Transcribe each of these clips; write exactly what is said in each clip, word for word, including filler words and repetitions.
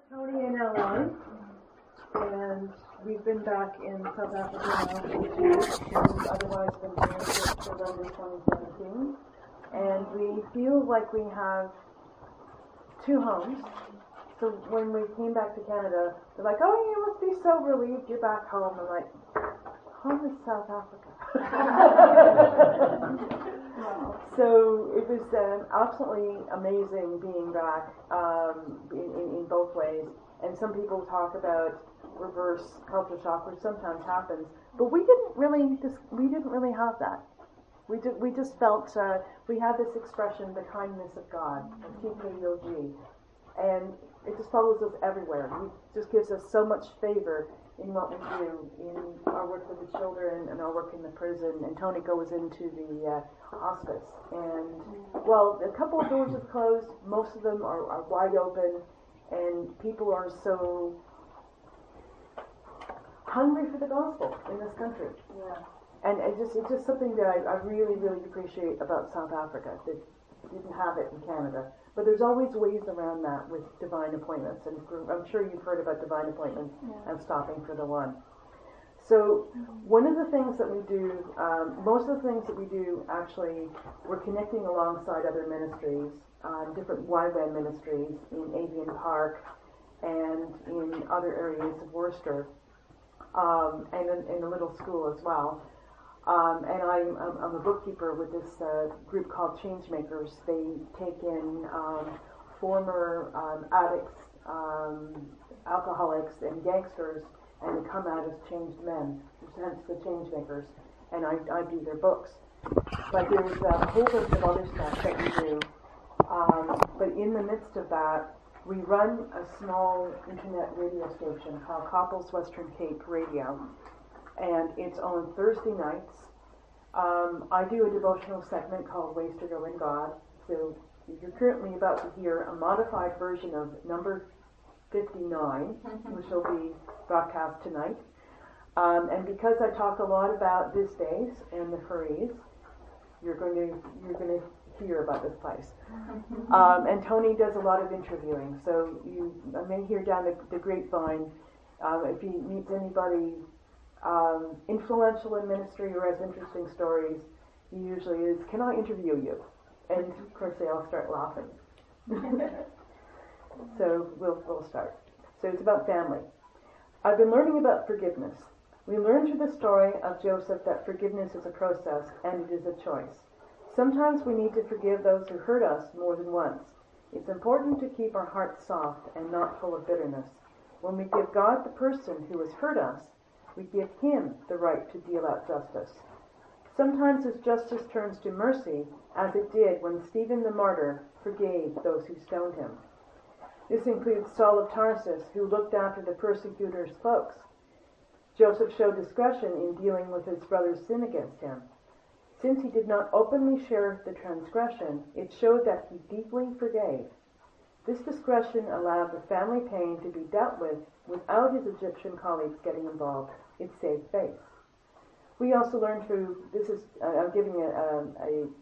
Tony in L A, and we've been back in South Africa now for two years, and we've otherwise been doing this for November twenty seventeen. And we feel like we have two homes. So when we came back to Canada, they're like, oh, you must be so relieved you're back home. I'm like, home is South Africa. So it was um, absolutely amazing being back um, in, in, in both ways. And some people talk about reverse culture shock, which sometimes happens, but we didn't really just we didn't really have that. We did, we just felt uh, we had this expression, the kindness of God, T K O G, and it just follows us everywhere. It just gives us so much favor in what we do, in our work with the children and our work in the prison. And Tony goes into the uh, hospice. And while a couple of doors have closed, most of them are, are wide open, and people are so hungry for the gospel in this country. Yeah. And it just, it's just something that I, I really, really appreciate about South Africa, that didn't have it in Canada. But there's always ways around that with divine appointments, and I'm sure you've heard about divine appointments Yeah. and stopping for the one. So one of the things that we do, um, most of the things that we do, actually, we're connecting alongside other ministries, uh, different Y WAM ministries in Avian Park and in other areas of Worcester, um, and in, in a little school as well. Um, and I'm, I'm, I'm a bookkeeper with this uh, group called Changemakers. They take in um, former um, addicts, um, alcoholics, and gangsters, and they come out as changed men, hence the Changemakers, and I, I do their books. But there's a whole bunch of other stuff that we do. Um, but in the midst of that, we run a small internet radio station called Copples Western Cape Radio, and it's on Thursday nights. Um, I do a devotional segment called Ways to Go in God. So you're currently about to hear a modified version of number fifty-nine, which will be broadcast tonight. Um, and because I talk a lot about this days and the furries, you're going to you're going to hear about this place. Um, and Tony does a lot of interviewing, so you I may hear down the, the grapevine um, if he meets anybody um, influential in ministry or has interesting stories. He usually is, can I interview you? And of course they all start laughing. So we'll we'll start. So it's about family. I've been learning about forgiveness. We learn through the story of Joseph that forgiveness is a process and it is a choice. Sometimes we need to forgive those who hurt us more than once. It's important to keep our hearts soft and not full of bitterness. When we give God the person who has hurt us, we give him the right to deal out justice. Sometimes his justice turns to mercy, as it did when Stephen the martyr forgave those who stoned him. This includes Saul of Tarsus, who looked after the persecutor's folks. Joseph showed discretion in dealing with his brother's sin against him. Since he did not openly share the transgression, it showed that he deeply forgave. This discretion allowed the family pain to be dealt with without his Egyptian colleagues getting involved. It saved face. We also learned through, this is, uh, I'm giving a, um,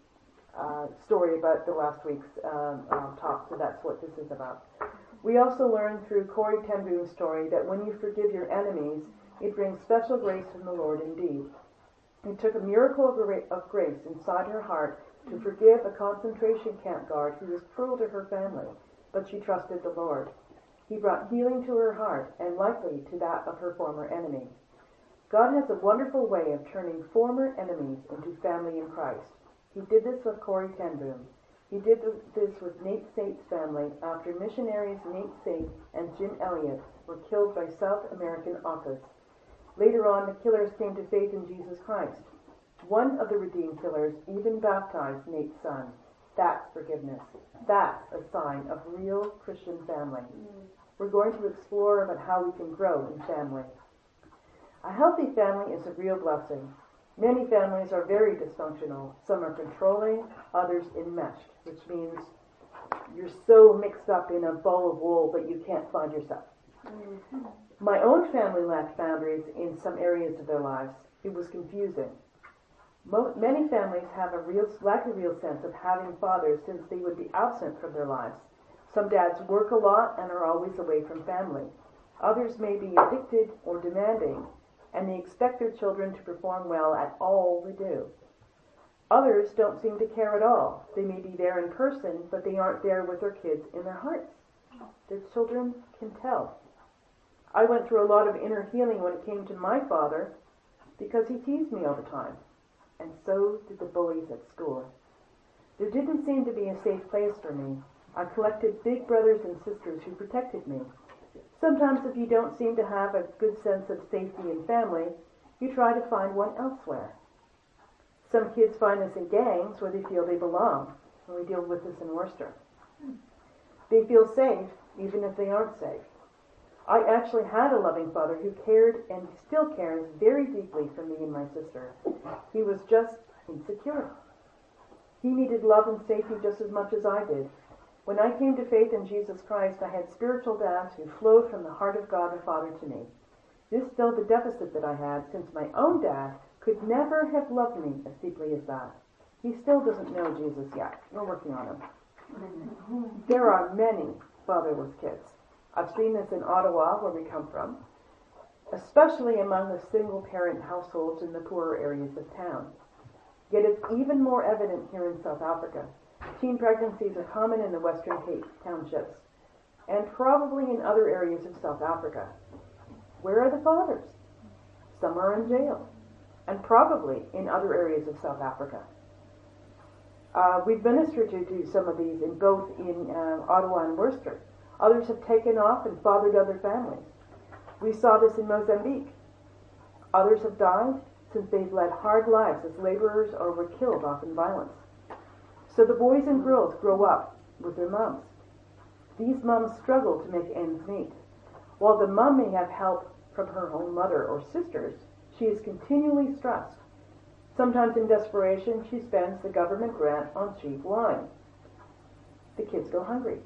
a uh, story about the last week's um, uh, talk, so that's what this is about. We also learned through Corey ten Boom's story that when you forgive your enemies, it brings special grace from the Lord indeed. It took a miracle of grace inside her heart to forgive a concentration camp guard who was cruel to her family, but she trusted the Lord. He brought healing to her heart and likely to that of her former enemy. God has a wonderful way of turning former enemies into family in Christ. He did this with Corey ten Boom. He did this with Nate Sate's family after missionaries Nate Sate and Jim Elliott were killed by South American AUKUS. Later on, the killers came to faith in Jesus Christ. One of the redeemed killers even baptized Nate's son. That's forgiveness. That's a sign of real Christian family. We're going to explore about how we can grow in family. A healthy family is a real blessing. Many families are very dysfunctional. Some are controlling, others enmeshed, which means you're so mixed up in a ball of wool, but you can't find yourself. Mm-hmm. My own family lacked boundaries in some areas of their lives. It was confusing. Mo- many families have a real lack a real sense of having fathers since they would be absent from their lives. Some dads work a lot and are always away from family. Others may be addicted or demanding, and they expect their children to perform well at all they do. Others don't seem to care at all. They may be there in person, but they aren't there with their kids in their hearts. Their children can tell. I went through a lot of inner healing when it came to my father because he teased me all the time, and so did the bullies at school. There didn't seem to be a safe place for me. I collected big brothers and sisters who protected me. Sometimes if you don't seem to have a good sense of safety in family, you try to find one elsewhere. Some kids find this in gangs where they feel they belong, and we deal with this in Worcester. They feel safe even if they aren't safe. I actually had a loving father who cared and still cares very deeply for me and my sister. He was just insecure. He needed love and safety just as much as I did. When I came to faith in Jesus Christ, I had spiritual dads who flowed from the heart of God the Father to me. This filled the deficit that I had, since my own dad could never have loved me as deeply as that. He still doesn't know Jesus yet. We're working on him. There are many fatherless kids. I've seen this in Ottawa, where we come from, especially among the single-parent households in the poorer areas of town. Yet it's even more evident here in South Africa. Teen pregnancies are common in the Western Cape townships, and probably in other areas of South Africa. Where are the fathers? Some are in jail, and probably in other areas of South Africa. Uh, we've ministered to, to some of these in both in uh, Ottawa and Worcester. Others have taken off and fathered other families. We saw this in Mozambique. Others have died since they've led hard lives as laborers or were killed off in violence. So the boys and girls grow up with their mums. These mums struggle to make ends meet. While the mum may have help from her own mother or sisters, she is continually stressed. Sometimes in desperation, she spends the government grant on cheap wine. The kids go hungry.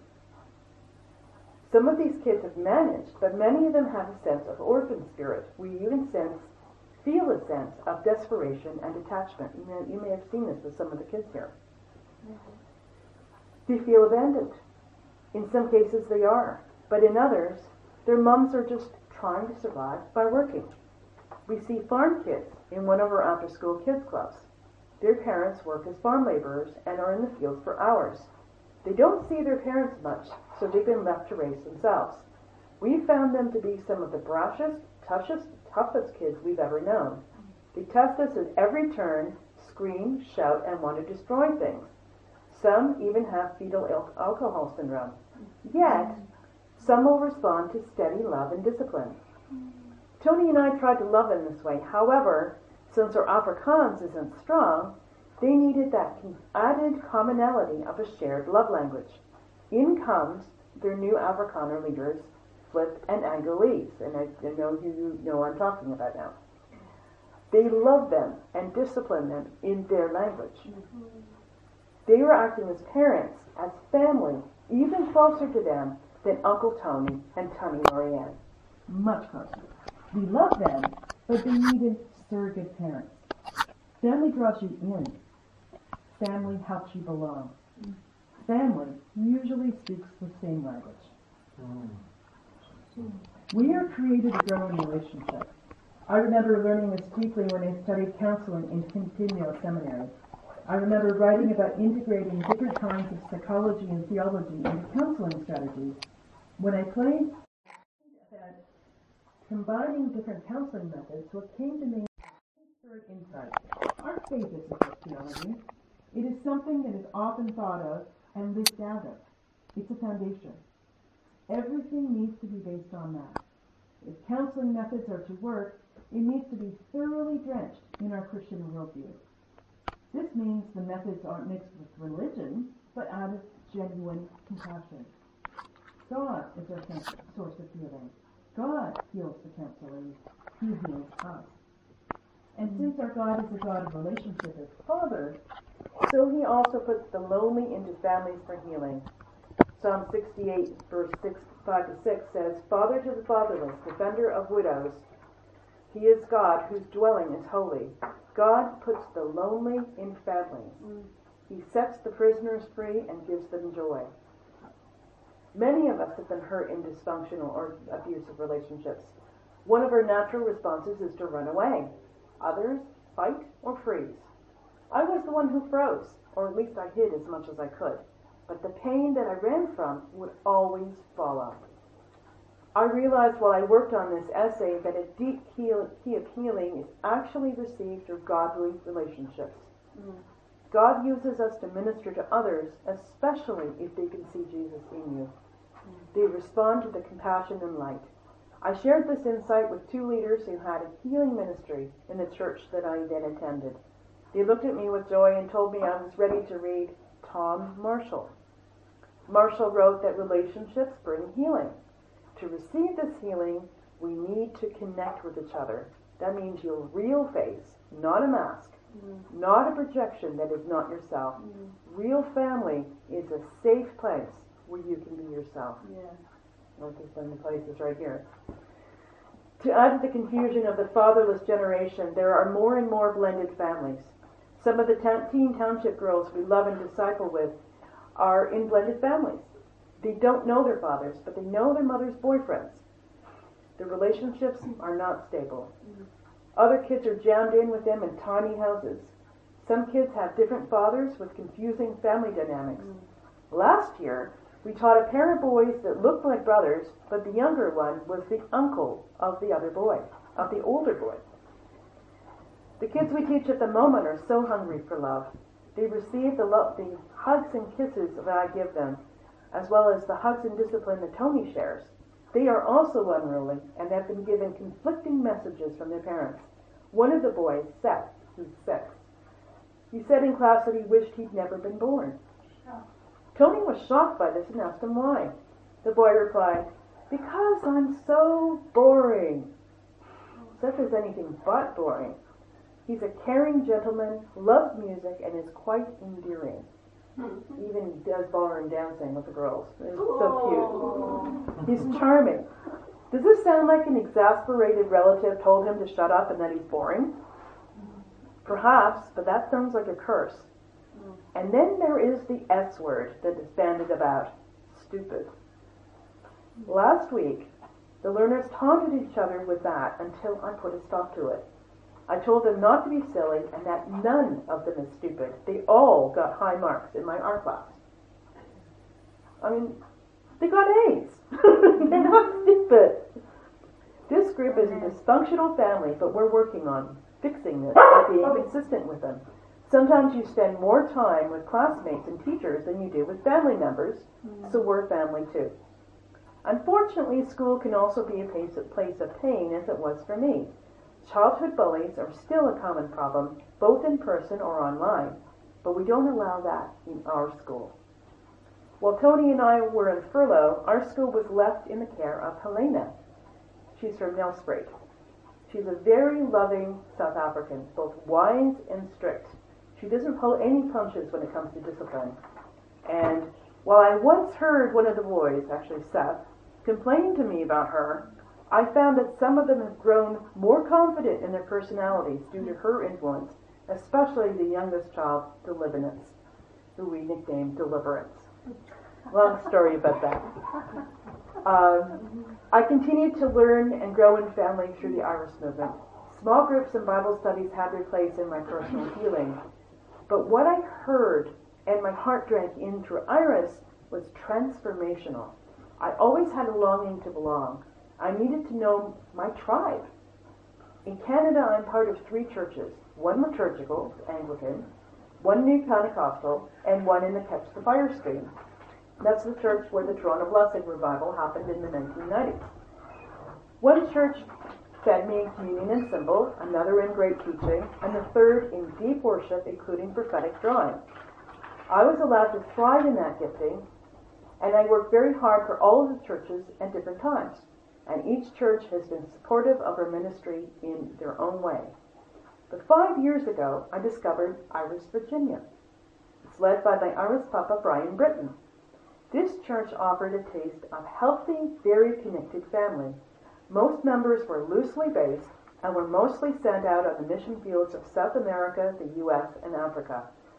Some of these kids have managed, but many of them have a sense of orphan spirit. We even sense, feel a sense of desperation and detachment. You may, you may have seen this with some of the kids here. They feel abandoned. In some cases they are, but in others, their mums are just trying to survive by working. We see farm kids in one of our after-school kids clubs. Their parents work as farm laborers and are in the fields for hours. They don't see their parents much, so they've been left to raise themselves. We've found them to be some of the brashest, toughest, toughest kids we've ever known. They test us at every turn, scream, shout, and want to destroy things. Some even have fetal alcohol syndrome. Yet, some will respond to steady love and discipline. Tony and I tried to love in this way. However, since our Afrikaans isn't strong, they needed that added commonality of a shared love language. In comes their new Afrikaner leaders, Flip and Angolese, and I, I know you know what I'm talking about now. They love them and discipline them in their language. Mm-hmm. They were acting as parents, as family, even closer to them than Uncle Tony and Tony Lorianne. Much closer. We love them, but they needed surrogate parents. Family draws you in. Family helps you belong. Family usually speaks the same language. Mm. We are created to grow in relationship. I remember learning this deeply when I studied counseling in Continuo Seminary. I remember writing about integrating different kinds of psychology and theology into counseling strategies. When I played about combining different counseling methods, what came to me was insight. Our faith isn't just theology. It is something that is often thought of and lived out of. It's a foundation. Everything needs to be based on that. If counseling methods are to work, it needs to be thoroughly drenched in our Christian worldview. This means the methods aren't mixed with religion, but out of genuine compassion. God is our source of healing. God heals the counselors. He heals us. And since our God is a God of relationship as Father, so He also puts the lonely into families for healing. Psalm sixty-eight, verse six, five to six says, Father to the fatherless, defender of widows, He is God whose dwelling is holy. God puts the lonely in families. Mm. He sets the prisoners free and gives them joy. Many of us have been hurt in dysfunctional or abusive relationships. One of our natural responses is to run away. Others fight or freeze. I was the one who froze, or at least I hid as much as I could. But the pain that I ran from would always follow. I realized while I worked on this essay that a deep heal, key of healing is actually received through godly relationships. Mm. God uses us to minister to others, especially if they can see Jesus in you. Mm. They respond to the compassion and light. I shared this insight with two leaders who had a healing ministry in the church that I then attended. They looked at me with joy and told me I was ready to read Tom Marshall. Marshall wrote that relationships bring healing. To receive this healing, we need to connect with each other. That means your real face, not a mask, mm. not a projection that is not yourself. Mm. Real family is a safe place where you can be yourself. Yeah. Like it's in the places right here. To add to the confusion of the fatherless generation, there are more and more blended families. Some of the ta- teen township girls we love and disciple with are in blended families. They don't know their fathers, but they know their mother's boyfriends. The relationships are not stable. Mm-hmm. Other kids are jammed in with them in tiny houses. Some kids have different fathers with confusing family dynamics. Mm-hmm. Last year, we taught a pair of boys that looked like brothers, but the younger one was the uncle of the other boy, of the older boy. The kids we teach at the moment are so hungry for love. They receive the, love, the hugs and kisses that I give them, as well as the hugs and discipline that Tony shares. They are also unruly and have been given conflicting messages from their parents. One of the boys, Seth, who's six, he said in class that he wished he'd never been born. Oh. Tony was shocked by this and asked him why. The boy replied, "Because I'm so boring." Seth is anything but boring. He's a caring gentleman, loves music, and is quite endearing. He even does ballroom dancing with the girls. It's so cute. He's charming. Does this sound like an exasperated relative told him to shut up and that he's boring? Perhaps, but that sounds like a curse. And then there is the S word that is bandied about. Stupid. Last week, the learners taunted each other with that until I put a stop to it. I told them not to be silly and that none of them is stupid. They all got high marks in my art class. I mean, they got A's. They're not stupid. This group is a dysfunctional family, but we're working on fixing this by being consistent with them. Sometimes you spend more time with classmates and teachers than you do with family members, so we're family too. Unfortunately, school can also be a place of pain, as it was for me. Childhood bullies are still a common problem, both in person or online, but we don't allow that in our school. While Tony and I were in furlough, our school was left in the care of Helena. She's from Nelspruit. She's a very loving South African, both wise and strict. She doesn't pull any punches when it comes to discipline. And while I once heard one of the boys, actually Seth, complain to me about her, I found that some of them have grown more confident in their personalities due to her influence, especially the youngest child, Deliverance, who we nicknamed Deliverance. Long story about that. Um, I continued to learn and grow in family through the Iris movement. Small groups and Bible studies had their place in my personal healing. But what I heard and my heart drank in through Iris was transformational. I always had a longing to belong. I needed to know my tribe. In Canada, I'm part of three churches, one liturgical, Anglican, one New Pentecostal, and one in the Catch the Fire stream. That's the church where the Toronto Blessing Revival happened in the nineteen nineties. One church fed me in communion and symbol, another in great teaching, and the third in deep worship, including prophetic drawing. I was allowed to thrive in that gifting, and I worked very hard for all of the churches at different times. And each church has been supportive of our ministry in their own way. But five years ago, I discovered Iris Virginia. It's led by my Iris Papa, Brian Britton. This church offered a taste of healthy, very connected family. Most members were loosely based and were mostly sent out on the mission fields of South America, the U S, and Africa.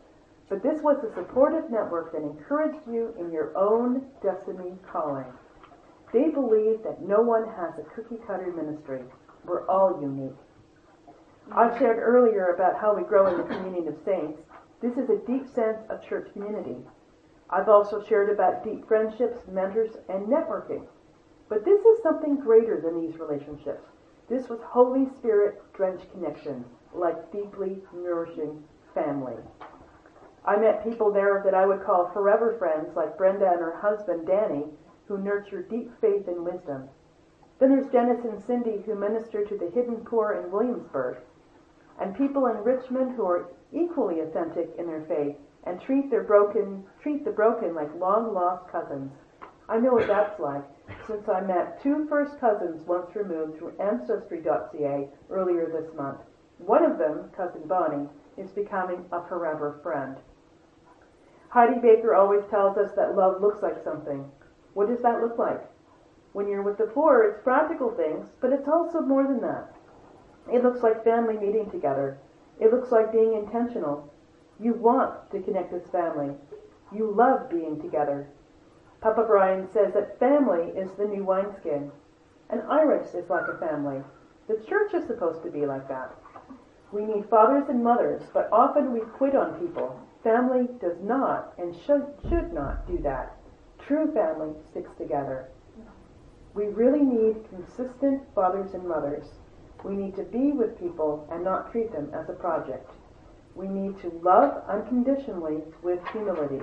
but this was a supportive network that encouraged you in your own destiny calling. They believe that no one has a cookie-cutter ministry. We're all unique. I've shared earlier about how we grow in the community of saints. This is a deep sense of church community. I've also shared about deep friendships, mentors, and networking. But this is something greater than these relationships. This was Holy Spirit-drenched connection, like deeply nourishing family. I met people there that I would call forever friends, like Brenda and her husband, Danny, who nurture deep faith and wisdom. Then there's Janice and Cindy, who minister to the hidden poor in Williamsburg, and people in Richmond who are equally authentic in their faith and treat their broken, treat the broken like long-lost cousins. I know what that's like, since I met two first cousins once removed through Ancestry dot c a earlier this month. One of them, Cousin Bonnie, is becoming a forever friend. Heidi Baker always tells us that love looks like something. What does that look like? When you're with the poor, it's practical things, but it's also more than that. It looks like family meeting together. It looks like being intentional. You want to connect as family. You love being together. Papa Brian says that family is the new wineskin. And Iris is like a family. The church is supposed to be like that. We need fathers and mothers, but often we quit on people. Family does not and should, should not do that. True family sticks together. We really need consistent fathers and mothers. We need to be with people and not treat them as a project. We need to love unconditionally with humility.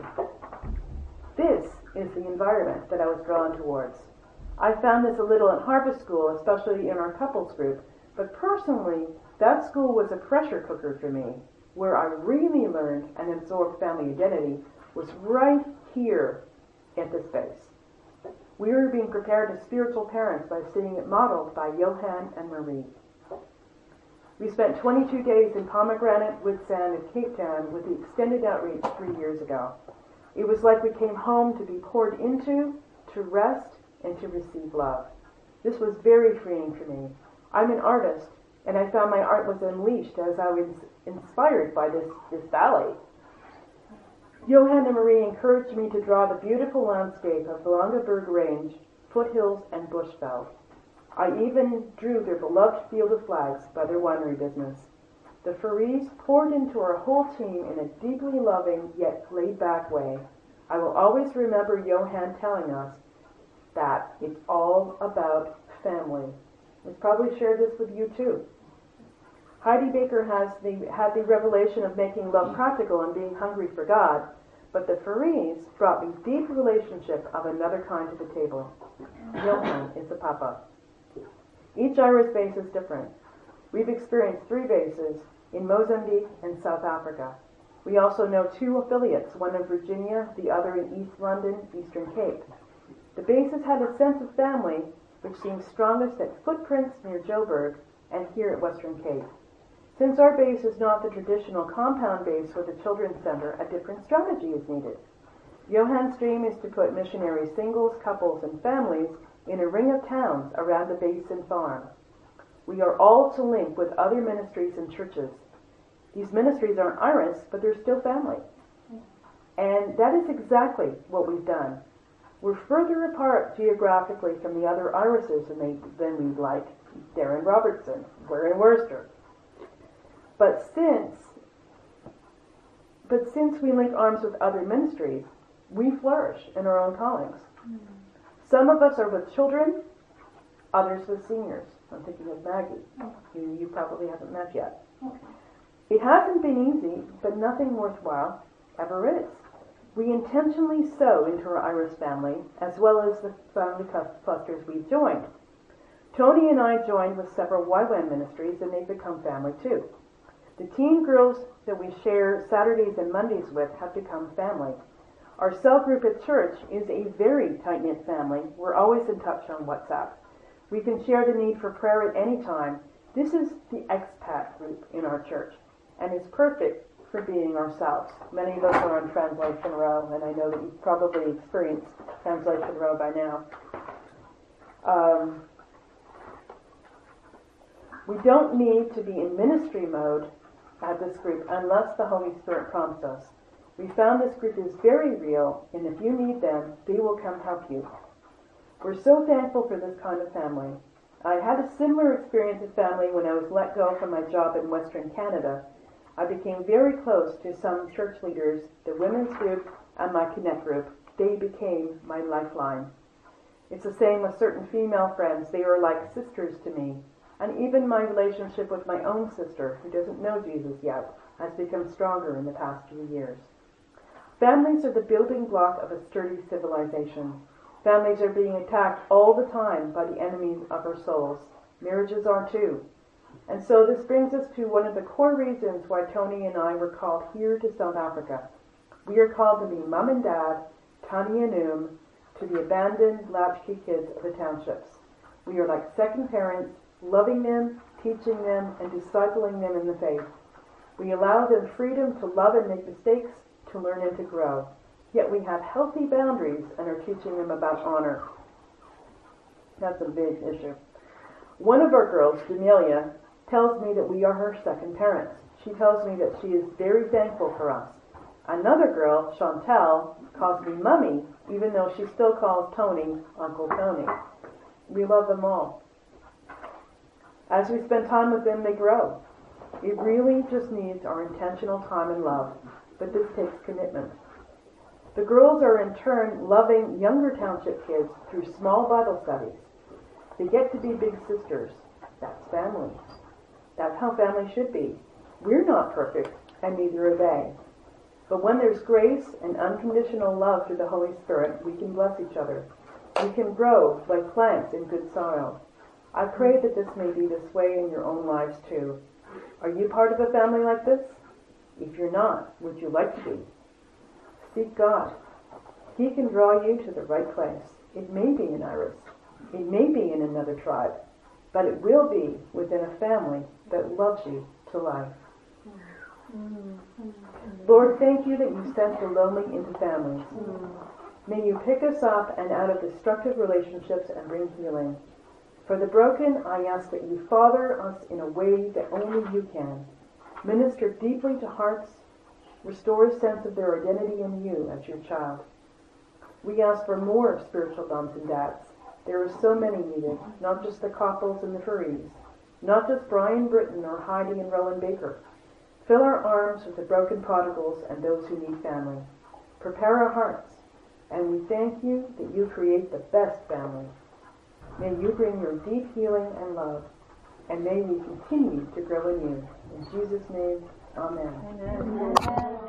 This is the environment that I was drawn towards. I found this a little at Harvest School, especially in our couples group, but personally, that school was a pressure cooker for me. Where I really learned and absorbed family identity was right here at this base. We were being prepared as spiritual parents by seeing it modeled by Johan and Marie. We spent twenty-two days in Pomegranate Woodsand in Cape Town with the extended outreach three years ago. It was like we came home to be poured into, to rest, and to receive love. This was very freeing for me. I'm an artist, and I found my art was unleashed as I was inspired by this, this valley. Johan and Marie encouraged me to draw the beautiful landscape of the Langeberg Range, foothills, and Bushveld. I even drew their beloved field of flags by their winery business. The Farees poured into our whole team in a deeply loving yet laid-back way. I will always remember Johan telling us that it's all about family. He's probably shared this with you too. Heidi Baker has the, had the revelation of making love practical and being hungry for God, but the Farees brought me deep relationship of another kind to the table. Johan is a papa. Each Iris base is different. We've experienced three bases in Mozambique and South Africa. We also know two affiliates, one in Virginia, the other in East London, Eastern Cape. The bases had a sense of family which seems strongest at Footprints near Joburg and here at Western Cape. Since our base is not the traditional compound base for the Children's Center, a different strategy is needed. Johan's dream is to put missionary singles, couples, and families in a ring of towns around the base and farm. We are all to link with other ministries and churches. These ministries aren't Iris, but they're still family. And that is exactly what we've done. We're further apart geographically from the other Irises than, they, than we'd like. Darren Robertson, we're in Worcester. But since, but since we link arms with other ministries, we flourish in our own callings. Mm-hmm. Some of us are with children, others with seniors. I'm thinking of Maggie, who you probably haven't met yet. Okay. It hasn't been easy, but nothing worthwhile ever is. We intentionally sow into our Iris family, as well as the family clusters we've joined. Tony and I joined with several Y WAM ministries, and they've become family too. The teen girls that we share Saturdays and Mondays with have become family. Our cell group at church is a very tight-knit family. We're always in touch on WhatsApp. We can share the need for prayer at any time. This is the expat group in our church, and it's perfect for being ourselves. Many of us are on Translation Row, and I know that you've probably experienced Translation Row by now. Um, we don't need to be in ministry mode at this group unless the Holy Spirit prompts us. We found this group is very real, and if you need them, they will come help you. We're so thankful for this kind of family. I had a similar experience with family when I was let go from my job in Western Canada. I became very close to some church leaders, the women's group, and my Connect group. They became my lifeline. It's the same with certain female friends. They are like sisters to me. And even my relationship with my own sister, who doesn't know Jesus yet, has become stronger in the past few years. Families are the building block of a sturdy civilization. Families are being attacked all the time by the enemies of our souls. Marriages are too. And so this brings us to one of the core reasons why Tony and I were called here to South Africa. We are called to be mom and dad, Tani and Um, to the abandoned latchkey kids of the townships. We are like second parents, loving them, teaching them, and discipling them in the faith. We allow them freedom to love and make mistakes, to learn and to grow. Yet we have healthy boundaries and are teaching them about honor. That's a big issue. One of our girls, Jamelia, tells me that we are her second parents. She tells me that she is very thankful for us. Another girl, Chantel, calls me Mummy, even though she still calls Tony Uncle Tony. We love them all. As we spend time with them, they grow. It really just needs our intentional time and love, but this takes commitment. The girls are in turn loving younger township kids through small Bible studies. They get to be big sisters. That's family. That's how family should be. We're not perfect, and neither are they. But when there's grace and unconditional love through the Holy Spirit, we can bless each other. We can grow like plants in good soil. I pray that this may be this way in your own lives too. Are you part of a family like this? If you're not, would you like to be? Seek God. He can draw you to the right place. It may be in Iris. It may be in another tribe. But it will be within a family that loves you to life. Lord, thank you that you sent the lonely into families. May you pick us up and out of destructive relationships and bring healing. For the broken, I ask that you father us in a way that only you can. Minister deeply to hearts. Restore a sense of their identity in you as your child. We ask for more spiritual moms and dads. There are so many needed, not just the Coppels and the Furries, not just Brian Britton or Heidi and Rowan Baker. Fill our arms with the broken prodigals and those who need family. Prepare our hearts, and we thank you that you create the best family. May you bring your deep healing and love, and may we continue to grow in you. In Jesus' name, amen. Amen. Amen.